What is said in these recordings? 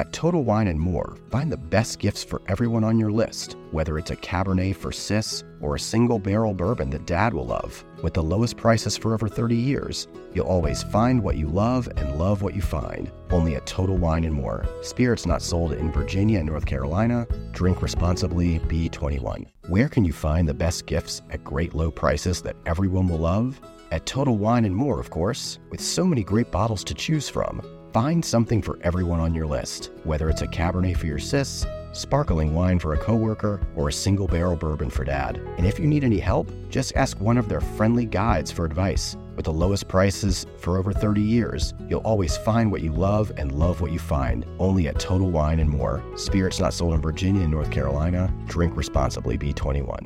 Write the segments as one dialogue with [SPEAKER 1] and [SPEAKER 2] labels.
[SPEAKER 1] At Total Wine & More, find the best gifts for everyone on your list, whether it's a Cabernet for Sis or a single barrel bourbon that Dad will love. With the lowest prices for over 30 years, you'll always find what you love and love what you find. Only at Total Wine & More. Spirits not sold in Virginia and North Carolina. Drink responsibly. Be 21. Where can you find the best gifts at great low prices that everyone will love? At Total Wine & More, of course. With so many great bottles to choose from. Find something for everyone on your list, whether it's a Cabernet for your sis, sparkling wine for a coworker, or a single barrel bourbon for Dad. And if you need any help, just ask one of their friendly guides for advice. With the lowest prices for over 30 years, you'll always find what you love and love what you find. Only at Total Wine & More. Spirits not sold in Virginia and North Carolina. Drink responsibly. Be 21.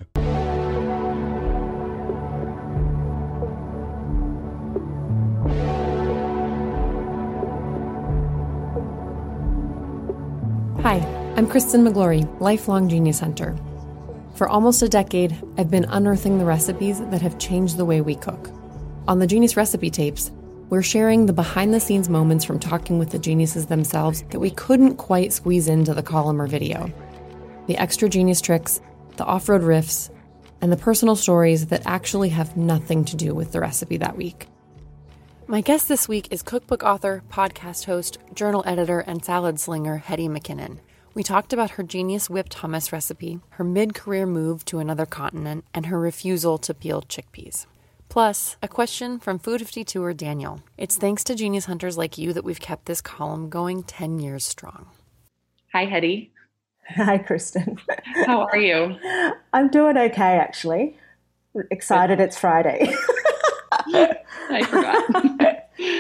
[SPEAKER 2] Hi, I'm Kristen McGlory, lifelong Genius Hunter. For almost a decade, I've been unearthing the recipes that have changed the way we cook. On the Genius Recipe Tapes, we're sharing the behind-the-scenes moments from talking with the geniuses themselves that we couldn't quite squeeze into the column or video. The extra genius tricks, the off-road riffs, and the personal stories that actually have nothing to do with the recipe that week. My guest this week is cookbook author, podcast host, journal editor, and salad slinger Hetty McKinnon. We talked about her genius whipped hummus recipe, her mid-career move to another continent, and her refusal to peel chickpeas. Plus, a question from Food 52er Daniel. It's thanks to genius hunters like you that we've kept this column going 10 years strong.
[SPEAKER 3] Hi, Hetty.
[SPEAKER 4] Hi, Kristen.
[SPEAKER 3] How are you?
[SPEAKER 4] I'm doing okay, actually. Excited it's Friday.
[SPEAKER 3] I forgot.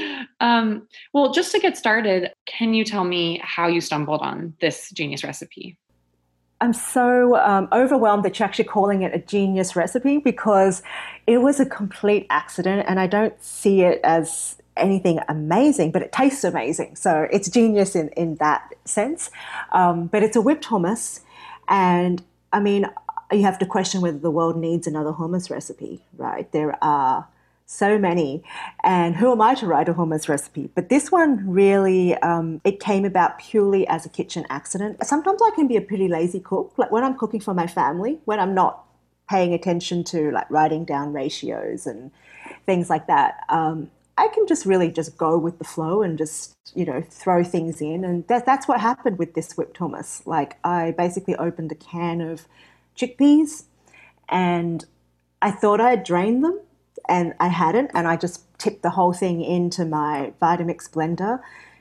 [SPEAKER 3] Well, just to get started, can you tell me how you stumbled on this genius recipe?
[SPEAKER 4] I'm so overwhelmed that you're actually calling it a genius recipe because it was a complete accident and I don't see it as anything amazing, but it tastes amazing. So it's genius in that sense. But it's a whipped hummus. And I mean, you have to question whether the world needs another hummus recipe, right? There are so many. And who am I to write a hummus recipe? But this one really, it came about purely as a kitchen accident. Sometimes I can be a pretty lazy cook. Like when I'm cooking for my family, when I'm not paying attention to like writing down ratios and things like that, I can just really just go with the flow and just, throw things in. And that's what happened with this whipped hummus. Like I basically opened a can of chickpeas and I thought I had drained them. And I hadn't, and I just tipped the whole thing into my Vitamix blender.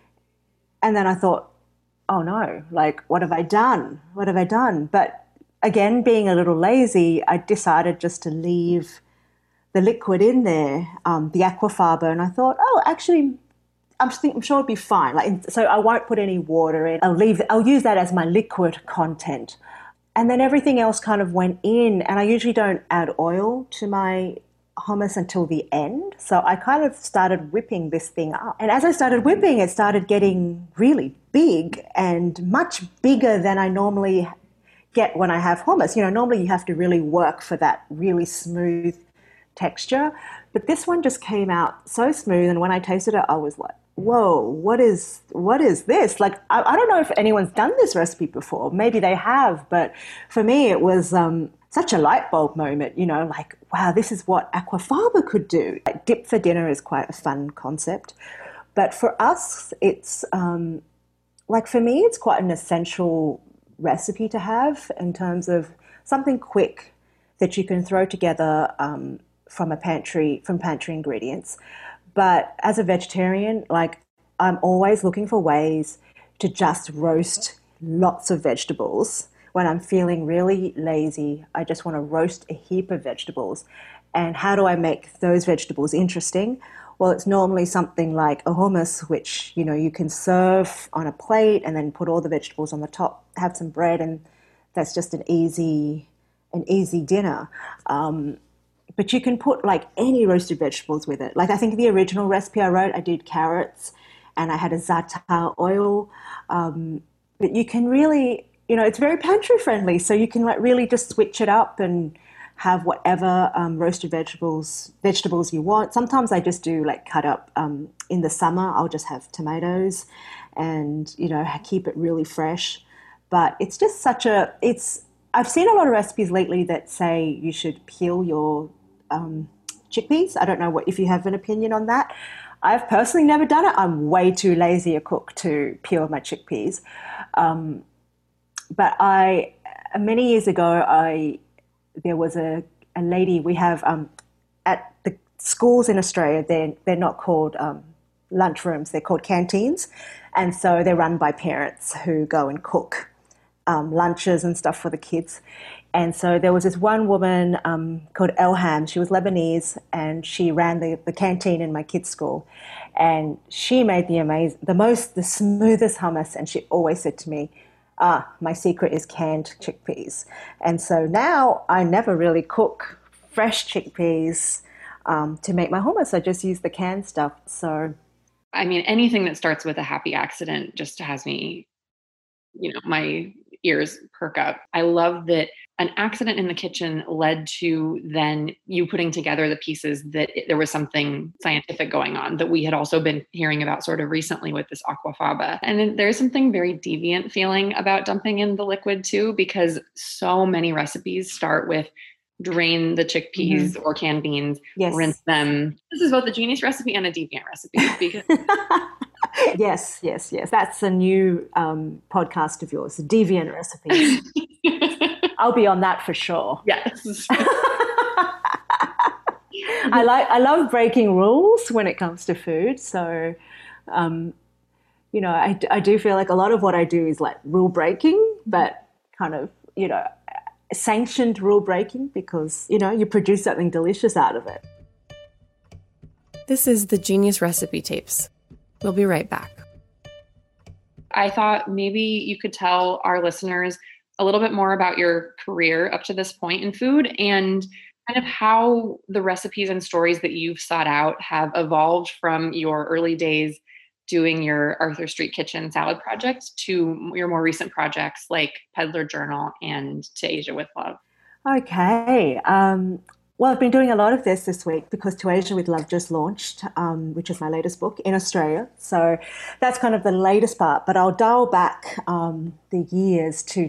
[SPEAKER 4] And then I thought, oh no, like, what have I done? What have I done? But again, being a little lazy, I decided just to leave the liquid in there, the aquafaba, and I thought, oh, actually, I'm sure it'll be fine. So I won't put any water in. I'll use that as my liquid content. And then everything else kind of went in, and I usually don't add oil to my hummus until the end. So I kind of started whipping this thing up. And as I started whipping, it started getting really big and much bigger than I normally get when I have hummus. Normally you have to really work for that really smooth texture. But this one just came out so smooth. And when I tasted it, I was like, whoa, what is this? Like, I don't know if anyone's done this recipe before. Maybe they have. But for me, it was such a light bulb moment, like, wow, this is what aquafaba could do. Like, dip for dinner is quite a fun concept. But for us, it's, for me, it's quite an essential recipe to have in terms of something quick that you can throw together from pantry ingredients. But as a vegetarian, I'm always looking for ways to just roast lots of vegetables. When I'm feeling really lazy, I just want to roast a heap of vegetables. And how do I make those vegetables interesting? Well, it's normally something like a hummus, which, you can serve on a plate and then put all the vegetables on the top, have some bread, and that's just an easy dinner. But you can put any roasted vegetables with it. I think the original recipe I wrote, I did carrots and I had a za'atar oil. But you can really, it's very pantry friendly. So you can really just switch it up and have whatever roasted vegetables you want. Sometimes I just do cut up in the summer. I'll just have tomatoes and, keep it really fresh. But it's just I've seen a lot of recipes lately that say you should peel your chickpeas. I don't know if you have an opinion on that. I've personally never done it. I'm way too lazy a cook to peel my chickpeas. But many years ago, there was a lady we have at the schools in Australia. They're not called lunchrooms; they're called canteens, and so they're run by parents who go and cook lunches and stuff for the kids. And so there was this one woman called Elham. She was Lebanese, and she ran the canteen in my kids' school. And she made the smoothest hummus. And she always said to me, my secret is canned chickpeas. And so now I never really cook fresh chickpeas to make my hummus. I just use the canned stuff. So,
[SPEAKER 3] I mean, anything that starts with a happy accident just has me, my ears perk up. I love that an accident in the kitchen led to then you putting together the pieces that there was something scientific going on that we had also been hearing about sort of recently with this aquafaba. And then there's something very deviant feeling about dumping in the liquid too, because so many recipes start with drain the chickpeas or canned beans, rinse them. This is both a genius recipe and a deviant recipe. Because
[SPEAKER 4] Yes. That's a new podcast of yours, Deviant Recipes. I'll be on that for sure.
[SPEAKER 3] Yes.
[SPEAKER 4] I love breaking rules when it comes to food. So, I do feel like a lot of what I do is like rule breaking, but kind of, sanctioned rule breaking because, you produce something delicious out of it.
[SPEAKER 2] This is the Genius Recipe Tapes. We'll be right back.
[SPEAKER 3] I thought maybe you could tell our listeners a little bit more about your career up to this point in food and kind of how the recipes and stories that you've sought out have evolved from your early days doing your Arthur Street Kitchen salad project to your more recent projects like Peddler Journal and To Asia with Love.
[SPEAKER 4] Okay. Well, I've been doing a lot of this week because To Asia with Love just launched, which is my latest book in Australia. So that's kind of the latest part, but I'll dial back the years to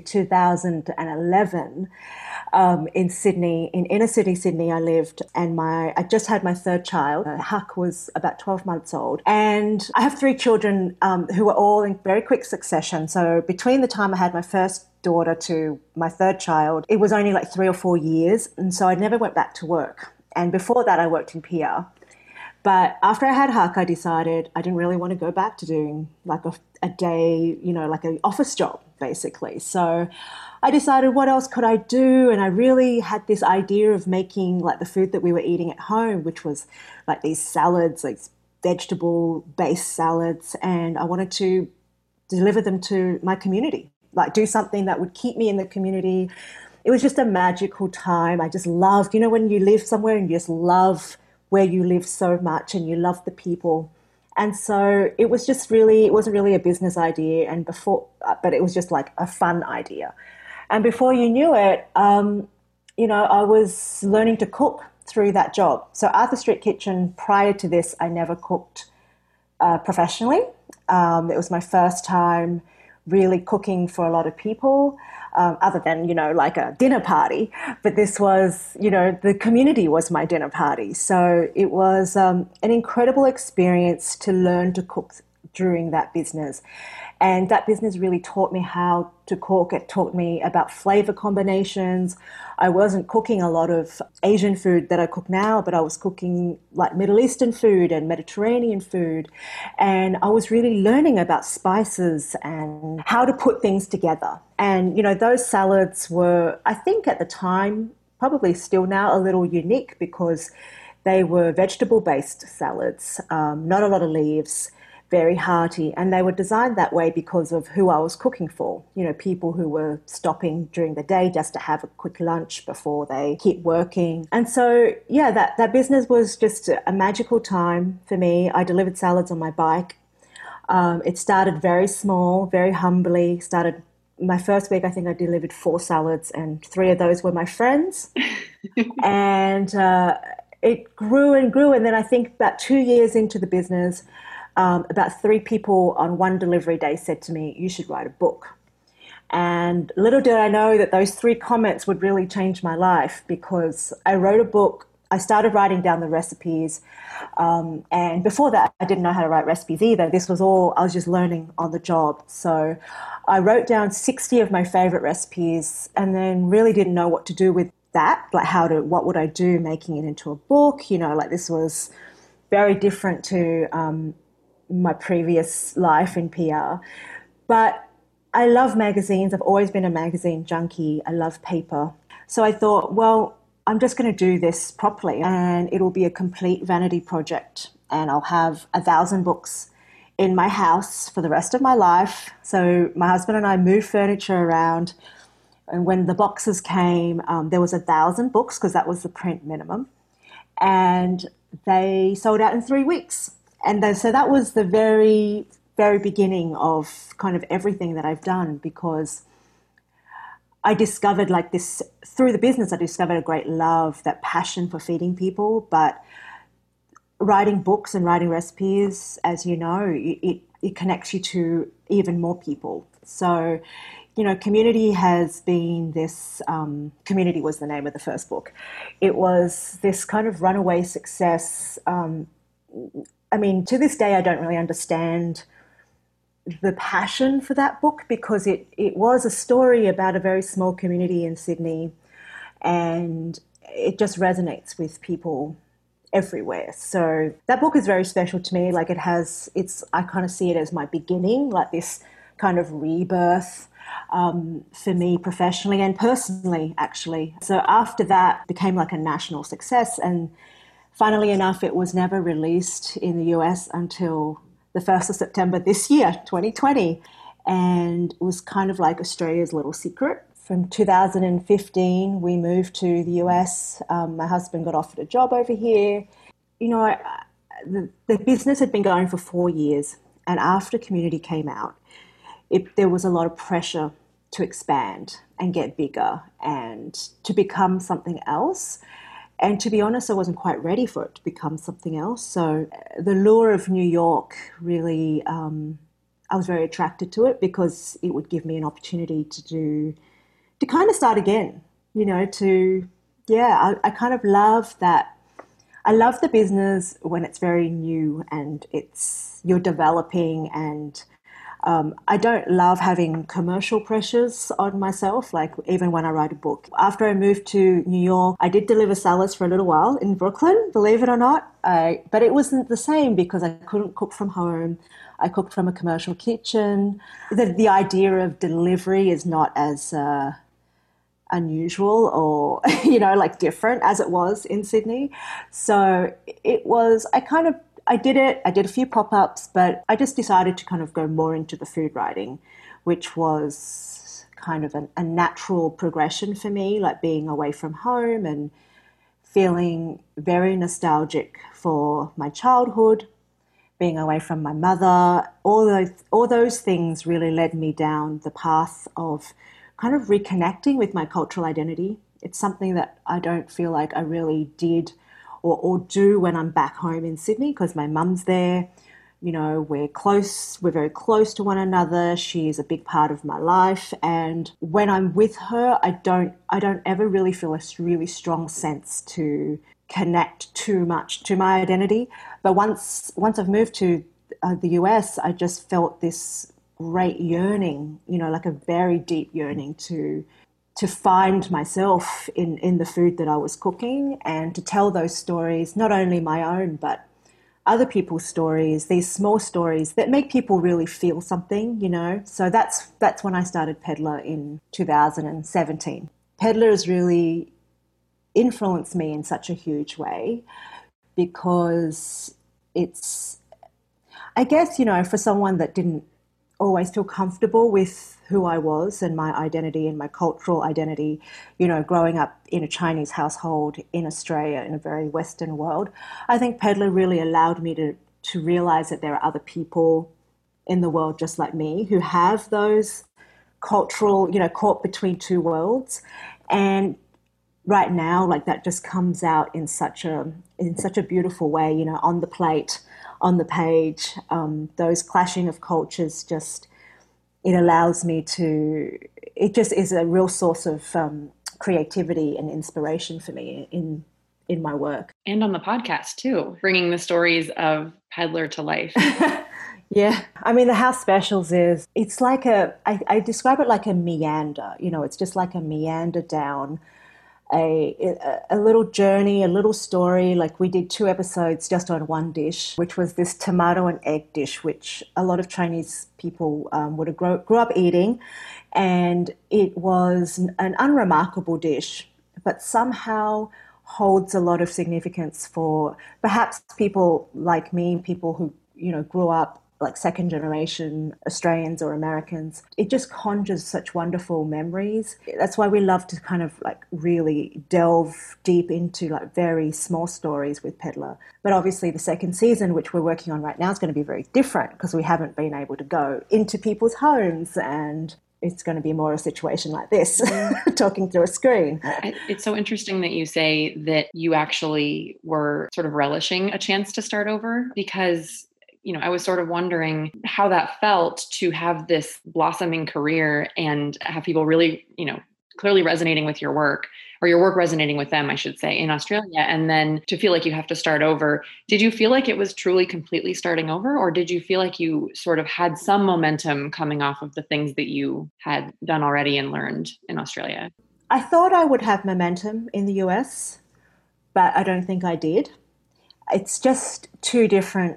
[SPEAKER 4] 2011 in Sydney, in inner city Sydney I lived, and I just had my third child. Huck was about 12 months old. And I have three children who were all in very quick succession. So between the time I had my first daughter to my third child, it was only like 3 or 4 years. And so I never went back to work. And before that, I worked in PR. But after I had Huck, I decided I didn't really want to go back to doing like a day, like an office job, basically. So I decided what else could I do? And I really had this idea of making like the food that we were eating at home, which was like these salads, like vegetable-based salads. And I wanted to deliver them to my community, like do something that would keep me in the community. It was just a magical time. I just loved, when you live somewhere and you just love where you live so much and you love the people. And so it wasn't really a business idea but it was just like a fun idea. And before you knew it, I was learning to cook through that job. So Arthur Street Kitchen, prior to this, I never cooked professionally. It was my first time really cooking for a lot of people, other than, like a dinner party. But this was, the community was my dinner party. So it was an incredible experience to learn to cook during that business. And that business really taught me how to cook. It taught me about flavor combinations. I wasn't cooking a lot of Asian food that I cook now, but I was cooking like Middle Eastern food and Mediterranean food. And I was really learning about spices and how to put things together. And, those salads were, I think at the time, probably still now, a little unique because they were vegetable-based salads, not a lot of leaves, very hearty, and they were designed that way because of who I was cooking for. People who were stopping during the day just to have a quick lunch before they keep working. And so, that business was just a magical time for me. I delivered salads on my bike. It started very small, very humbly. My first week, I think I delivered 4 salads, and 3 of those were my friends. And it grew and grew. And then I think about 2 years into the business, about 3 people on one delivery day said to me, "You should write a book." And little did I know that those 3 comments would really change my life, because I wrote a book. I started writing down the recipes. And before that, I didn't know how to write recipes either. This was all, I was just learning on the job. So I wrote down 60 of my favorite recipes and then really didn't know what to do with that. Like what would I do making it into a book? You know, like this was very different to my previous life in PR. But I love magazines. I've always been a magazine junkie. I love paper. So I thought, well, I'm just going to do this properly and it'll be a complete vanity project. And I'll have 1,000 books in my house for the rest of my life. So my husband and I moved furniture around. And when the boxes came, there was 1,000 books because that was the print minimum. And they sold out in 3 weeks. And so that was the very, very beginning of kind of everything that I've done, because I discovered like this through the business. I discovered a great love, that passion for feeding people. But writing books and writing recipes, as you know, it connects you to even more people. So, you know, Community has been this, Community was the name of the first book. It was this kind of runaway success. I mean, to this day, I don't really understand the passion for that book, because it was a story about a very small community in Sydney, and it just resonates with people everywhere. So that book is very special to me. Like I kind of see it as my beginning, like this kind of rebirth for me professionally and personally, actually. So after that, it became like a national success, and funnily enough, it was never released in the US until the 1st of September this year, 2020, and it was kind of like Australia's little secret. From 2015, we moved to the US. My husband got offered a job over here. You know, the business had been going for 4 years, and after Community came out, there was a lot of pressure to expand and get bigger and to become something else. And to be honest, I wasn't quite ready for it to become something else. So the lure of New York really, I was very attracted to it, because it would give me an opportunity to kind of start again, you know, I kind of love that. I love the business when it's very new and you're developing, and I don't love having commercial pressures on myself, like even when I write a book. After I moved to New York, I did deliver salads for a little while in Brooklyn, believe it or not. But it wasn't the same, because I couldn't cook from home. I cooked from a commercial kitchen. The idea of delivery is not as unusual or, you know, like different as it was in Sydney. So I did it. I did a few pop-ups, but I just decided to kind of go more into the food writing, which was kind of a natural progression for me, like being away from home and feeling very nostalgic for my childhood, being away from my mother. All those things really led me down the path of kind of reconnecting with my cultural identity. It's something that I don't feel like I really did or do when I'm back home in Sydney, because my mum's there. You know, we're very close to one another. She is a big part of my life. And when I'm with her, I don't ever really feel a really strong sense to connect too much to my identity. But once I've moved to the US, I just felt this great yearning, you know, like a very deep yearning to find myself in the food that I was cooking, and to tell those stories, not only my own, but other people's stories, these small stories that make people really feel something, you know. So that's when I started Peddler in 2017. Peddler has really influenced me in such a huge way, because it's, I guess, you know, for someone that didn't always feel comfortable with who I was and my identity and my cultural identity, you know, growing up in a Chinese household in Australia, in a very Western world, I think Peddler really allowed me to realize that there are other people in the world just like me who have those cultural, you know, caught between two worlds. And right now, like that just comes out in such a beautiful way, you know, on the plate, on the page. Those clashing of cultures just, it allows me to, it just is a real source of creativity and inspiration for me in my work.
[SPEAKER 3] And on the podcast too, bringing the stories of Peddler to life.
[SPEAKER 4] Yeah. I mean, the House Specials it's like I describe it like a meander, you know, it's just like a meander down a little journey, a little story. Like we did 2 episodes just on one dish, which was this tomato and egg dish, which a lot of Chinese people would have grew up eating. And it was an unremarkable dish, but somehow holds a lot of significance for perhaps people like me, people who, you know, grew up like second generation Australians or Americans. It just conjures such wonderful memories. That's why we love to kind of like really delve deep into like very small stories with Peddler. But obviously the second season, which we're working on right now, is going to be very different because we haven't been able to go into people's homes, and it's going to be more a situation like this, talking through a screen.
[SPEAKER 3] It's so interesting that you say that you actually were sort of relishing a chance to start over, because you know, I was sort of wondering how that felt to have this blossoming career and have people really, you know, clearly resonating with your work, or your work resonating with them, I should say, in Australia. And then to feel like you have to start over. Did you feel like it was truly completely starting over? Or did you feel like you sort of had some momentum coming off of the things that you had done already and learned in Australia?
[SPEAKER 4] I thought I would have momentum in the US, but I don't think I did. It's just two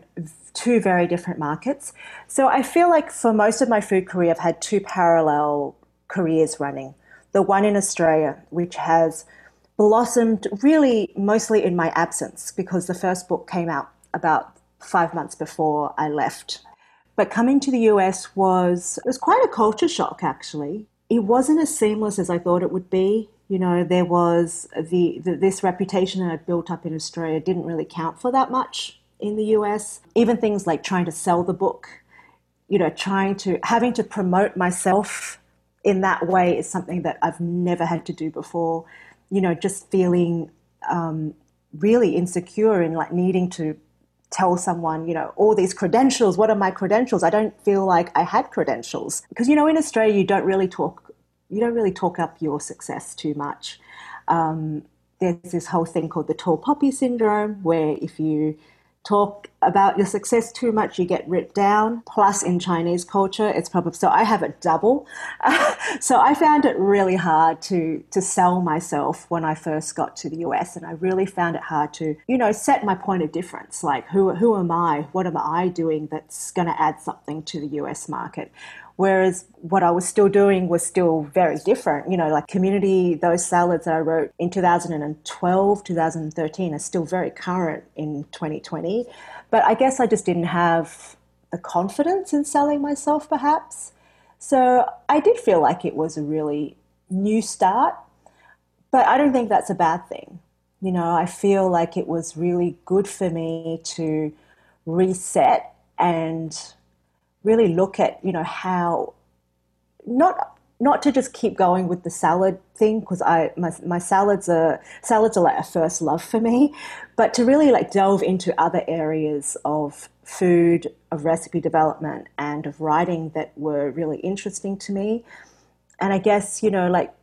[SPEAKER 4] very different markets. So I feel like for most of my food career, I've had 2 parallel careers running. The one in Australia, which has blossomed really mostly in my absence, because the first book came out about 5 months before I left. But coming to the US was quite a culture shock, actually. It wasn't as seamless as I thought it would be. You know, there was this reputation that I'd built up in Australia didn't really count for that much in the US. Even things like trying to sell the book, you know, having to promote myself in that way is something that I've never had to do before. You know, just feeling really insecure and like needing to tell someone, you know, all these credentials. What are my credentials? I don't feel like I had credentials because, you know, in Australia, you don't really talk up your success too much. There's this whole thing called the tall poppy syndrome, where if you talk about your success too much, you get ripped down. Plus, in Chinese culture, it's probably so. I have a double, so I found it really hard to sell myself when I first got to the US, and I really found it hard to, you know, set my point of difference. Like, who am I? What am I doing that's going to add something to the US market? Whereas what I was still doing was still very different. You know, like Community, those salads that I wrote in 2012, 2013 are still very current in 2020. But I guess I just didn't have the confidence in selling myself, perhaps. So I did feel like it was a really new start, but I don't think that's a bad thing. You know, I feel like it was really good for me to reset and really look at, you know, how not to just keep going with the salad thing, because my salads are like a first love for me, but to really like delve into other areas of food, of recipe development, and of writing that were really interesting to me. And I guess, you know, like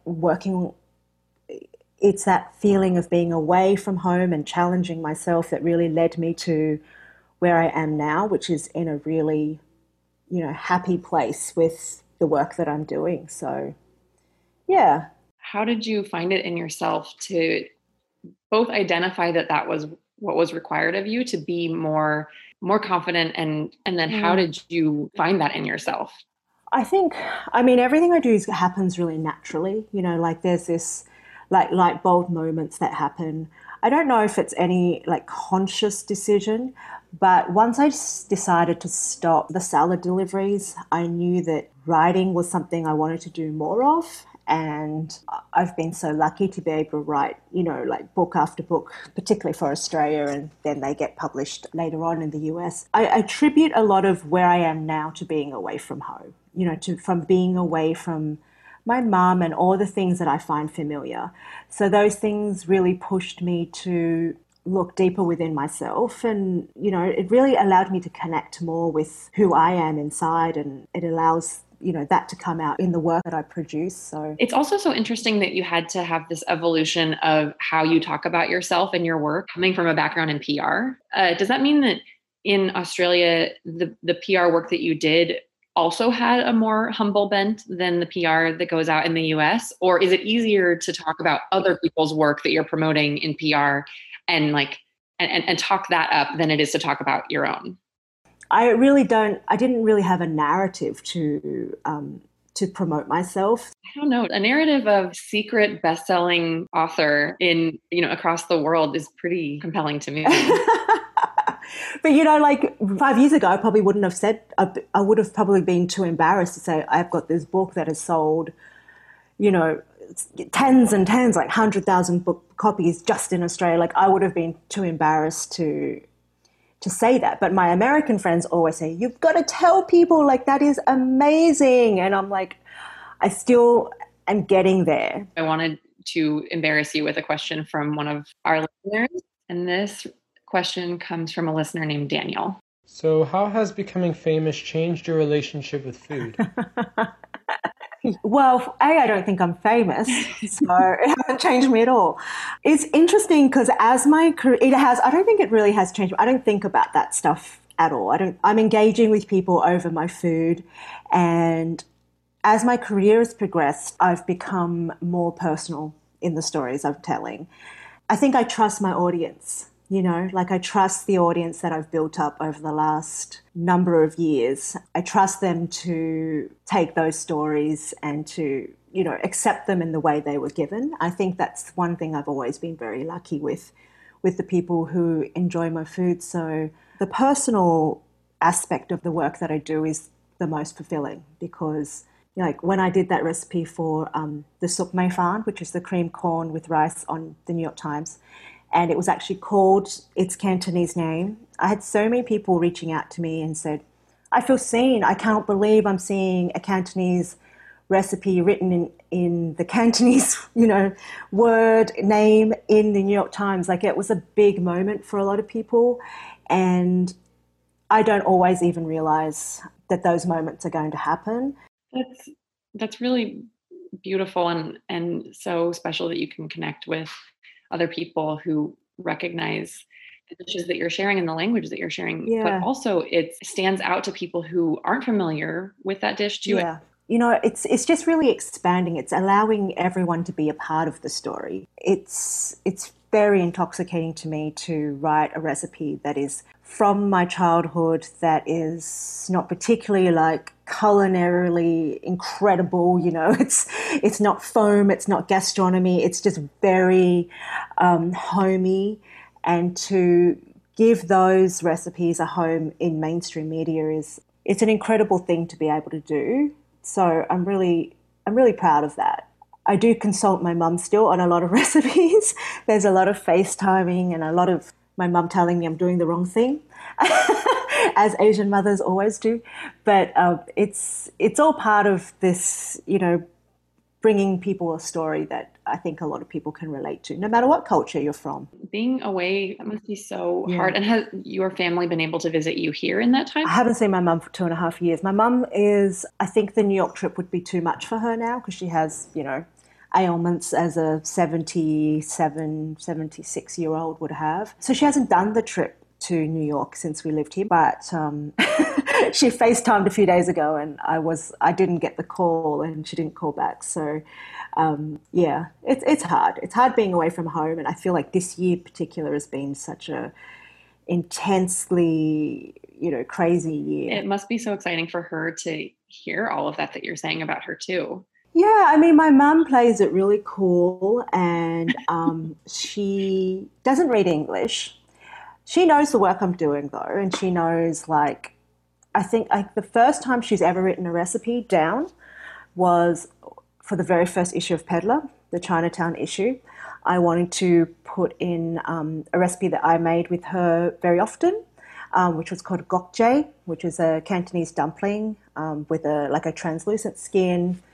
[SPEAKER 4] it's that feeling of being away from home and challenging myself that really led me to where I am now, which is in a really, you know, happy place with the work that I'm doing. So, yeah.
[SPEAKER 3] How did you find it in yourself to both identify that that was what was required of you to be more confident, and then how did you find that in yourself?
[SPEAKER 4] I think, I mean, everything I do happens really naturally. You know, like there's this like light bulb moments that happen. I don't know if it's any like conscious decision, but once I decided to stop the salad deliveries, I knew that writing was something I wanted to do more of. And I've been so lucky to be able to write, you know, like book after book, particularly for Australia, and then they get published later on in the US. I attribute a lot of where I am now to being away from home, you know, from being away from my mum and all the things that I find familiar. So those things really pushed me to look deeper within myself, and it really allowed me to connect more with who I am inside, and it allows that to come out in the work that I produce. So
[SPEAKER 3] it's also so interesting that you had to have this evolution of how you talk about yourself and your work coming from a background in PR. Does that mean that in Australia, the PR work that you did also had a more humble bent than the PR that goes out in the US? Or is it easier to talk about other people's work that you're promoting in PR and and talk that up than it is to talk about your own?
[SPEAKER 4] I didn't really have a narrative to promote myself.
[SPEAKER 3] I don't know. A narrative of secret best-selling author in, across the world is pretty compelling to me.
[SPEAKER 4] But 5 years ago, I probably wouldn't have said, I would have probably been too embarrassed to say, I've got this book that has sold, tens and tens, like 100,000 book copies just in Australia. Like, I would have been too embarrassed to say that. But my American friends always say, you've got to tell people, like, that is amazing. And I'm like, I still am getting there.
[SPEAKER 3] I wanted to embarrass you with a question from one of our listeners. And this question comes from a listener named Daniel.
[SPEAKER 5] So how has becoming famous changed your relationship with food?
[SPEAKER 4] Well, I don't think I'm famous, so it hasn't changed me at all. It's interesting because as my career, I don't think it really has changed. I don't think about that stuff at all. I'm engaging with people over my food, and as my career has progressed, I've become more personal in the stories I'm telling. I think I trust my audience. I trust the audience that I've built up over the last number of years. I trust them to take those stories and to, accept them in the way they were given. I think that's one thing I've always been very lucky with the people who enjoy my food. So the personal aspect of the work that I do is the most fulfilling because, when I did that recipe for the Sup Mei Fan, which is the cream corn with rice on the New York Times, and it was actually called its Cantonese name. I had so many people reaching out to me and said, I feel seen. I can't believe I'm seeing a Cantonese recipe written in the Cantonese, word name in the New York Times. Like, it was a big moment for a lot of people. And I don't always even realize that those moments are going to happen.
[SPEAKER 3] That's really beautiful and so special that you can connect with other people who recognize the dishes that you're sharing and the language that you're sharing. Yeah. But also it stands out to people who aren't familiar with that dish too.
[SPEAKER 4] Yeah. It's just really expanding. It's allowing everyone to be a part of the story. It's very intoxicating to me to write a recipe that is from my childhood, that is not particularly culinarily incredible. It's not foam, it's not gastronomy, it's just very homey. And to give those recipes a home in mainstream media it's an incredible thing to be able to do. So I'm really proud of that. I do consult my mum still on a lot of recipes. There's a lot of FaceTiming and a lot of my mum telling me I'm doing the wrong thing, as Asian mothers always do. But it's all part of this, bringing people a story that I think a lot of people can relate to, no matter what culture you're from.
[SPEAKER 3] Being away, that must be so hard. And has your family been able to visit you here in that time?
[SPEAKER 4] I haven't seen my mum for 2.5 years. My mum I think the New York trip would be too much for her now because she has, ailments as a 77, 76-year-old would have. So she hasn't done the trip to New York since we lived here, but she FaceTimed a few days ago and I didn't get the call and she didn't call back. So it's hard. It's hard being away from home, and I feel like this year in particular has been such a intensely, crazy year.
[SPEAKER 3] It must be so exciting for her to hear all of that you're saying about her too.
[SPEAKER 4] Yeah, I mean, my mum plays it really cool, and she doesn't read English. She knows the work I'm doing, though, and she knows, I think the first time she's ever written a recipe down was for the very first issue of Peddler, the Chinatown issue. I wanted to put in a recipe that I made with her very often, which was called gokje, which is a Cantonese dumpling with a translucent skin.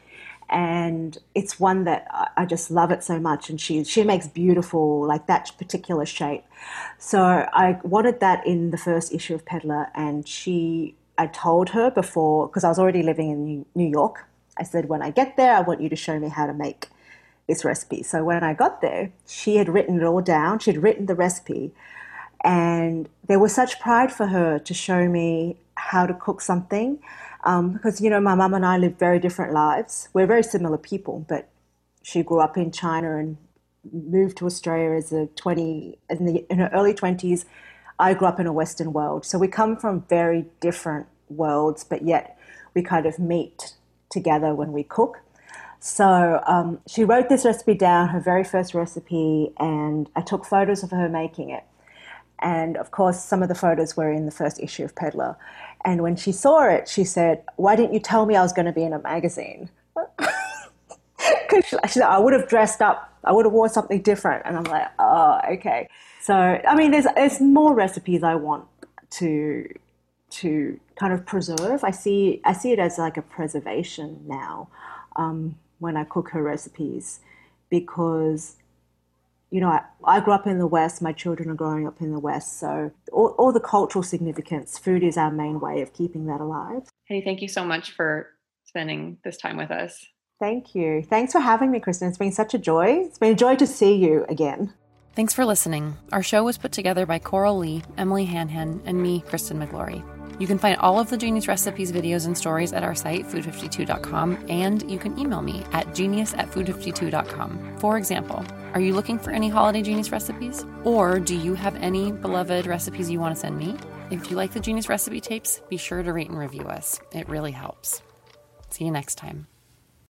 [SPEAKER 4] And it's one that I just love it so much. And she makes beautiful, like that particular shape. So I wanted that in the first issue of Peddler. And I told her before, because I was already living in New York, I said, when I get there, I want you to show me how to make this recipe. So when I got there, she had written it all down. She'd written the recipe. And there was such pride for her to show me how to cook something. Because, my mum and I live very different lives. We're very similar people, but she grew up in China and moved to Australia in her early 20s. I grew up in a Western world. So we come from very different worlds, but yet we kind of meet together when we cook. So she wrote this recipe down, her very first recipe, and I took photos of her making it. And of course, some of the photos were in the first issue of Peddler. And when she saw it, she said, "Why didn't you tell me I was going to be in a magazine?" Because she said, I would have dressed up. I would have worn something different. And I'm like, oh, okay. So, I mean, there's more recipes I want to kind of preserve. I see it as like a preservation now when I cook her recipes, because I grew up in the West, my children are growing up in the West, so all the cultural significance, food is our main way of keeping that alive.
[SPEAKER 3] Hey, thank you so much for spending this time with us.
[SPEAKER 4] Thank you. Thanks for having me, Kristen. It's been such a joy. It's been a joy to see you again.
[SPEAKER 2] Thanks for listening. Our show was put together by Coral Lee, Emily Hanhan, and me, Kristen McGlory. You can find all of the Genius Recipes videos and stories at our site, food52.com, and you can email me at genius@food52.com. For example, are you looking for any holiday Genius recipes? Or do you have any beloved recipes you want to send me? If you like the Genius Recipe Tapes, be sure to rate and review us. It really helps. See you next time.